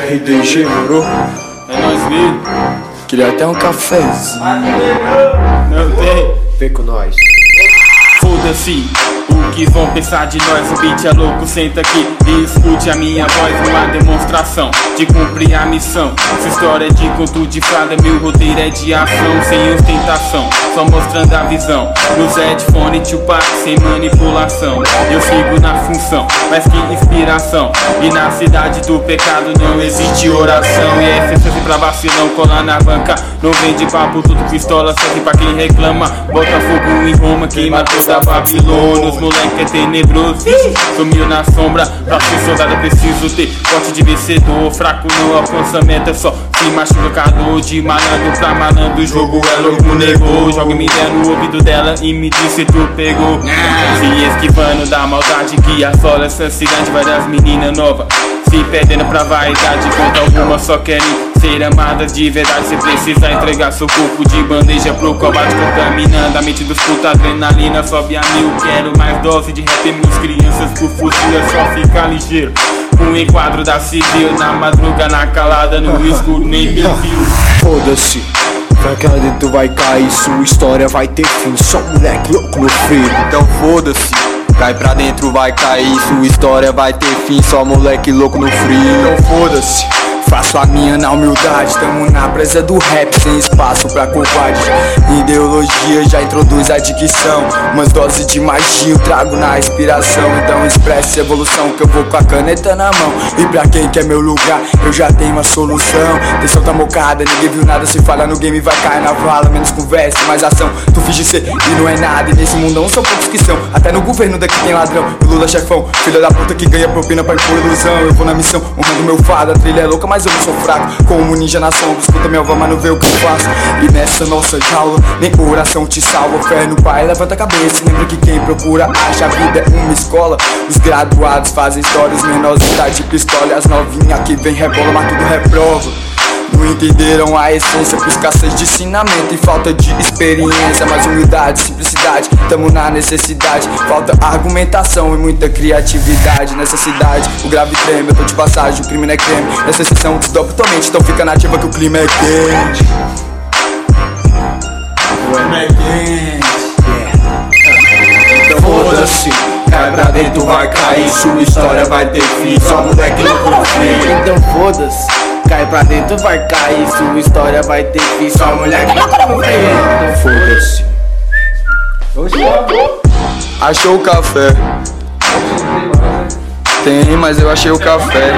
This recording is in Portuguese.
RDG, moro? É nóis, filho. Queria até um cafezinho. Não tem. Vem com nós. Foda-se o que vão pensar de nós. O beat é louco, senta aqui e escute a minha voz. Uma demonstração de cumprir a missão. Essa história é de conto de fada, meu roteiro é de ação, sem ostentação, só mostrando a visão. Nos headphone, Tupac, sem manipulação. Eu sigo na função, mas que inspiração. E na cidade do pecado não existe oração. E é essência pra vacilão, colar na banca. Não vende papo, tudo pistola, serve pra quem reclama. Bota fogo em Roma, queima toda a Babilônia. Os moleque é tenebroso, sumiu na sombra. Pra ser soldado eu preciso ter porte de vencedor. Fraco não alcança meta, só se machuca calor. De malandro pra malandro, o jogo é louco, negou. Joga me der no ouvido dela e me diz se tu pegou. Se esquivando da maldade que assola essa cidade. Várias meninas novas se perdendo pra vaidade, enquanto algumas só querem ser amadas de verdade. Cê precisa entregar seu corpo de bandeja pro combate, contaminando a mente dos puta. Adrenalina sobe a mil, quero mais dose de rap. Minhas crianças por fuzil, é só ficar ligeiro. Um enquadro da civil, na madruga, na calada, no escuro, nem me viu. Foda-se, vai que lá dentro vai cair, sua história vai ter fim. Só moleque louco no frio. Então foda-se, cai pra dentro, vai cair, sua história vai ter fim. Só moleque louco no frio. Então foda-se, faço a minha na humildade. Tamo na presa do rap, sem espaço pra covarde. Ideologia já introduz a dicção. Umas doses de magia eu trago na inspiração. Então expresse evolução, que eu vou com a caneta na mão. E pra quem quer meu lugar, eu já tenho uma solução. Tensão tá mocada, ninguém viu nada. Se fala no game vai cair na vala. Menos conversa, mais ação. Tu finge ser e não é nada. E nesse mundão são poucos que são. Até no governo daqui tem ladrão. O Lula chefão, filho da puta que ganha propina pra impor ilusão. Eu vou na missão, honrando meu fado. A trilha é louca, mas eu não sou fraco. Como um ninja na sombra, escuta minha voz, mas não vê o que eu faço. E nessa nossa jaula, nem oração te salva. Fé no pai, levanta a cabeça. Lembra que quem procura acha, a vida é uma escola. Os graduados fazem histórias, menores tá de pistola. As novinhas que vem rebola, mas tudo reprova. Não entenderam a essência por escassez de ensinamento e falta de experiência. Mas humildade, simplicidade, tamo na necessidade. Falta argumentação e muita criatividade. Nessa cidade, o grave treme, eu tô de passagem, o crime não é creme. Nessa sessão desdobra tua mente, então fica nativa que o clima é quente. O clima é quente, Então foda-se, cai pra dentro, vai cair, sua história vai ter fim. Só moleque louco no fim. Então foda-se, cai pra dentro, vai cair, sua história vai ter fim. Só moleque louco no fim. Então foda-se. Achou o café? Tem, mas eu achei o café.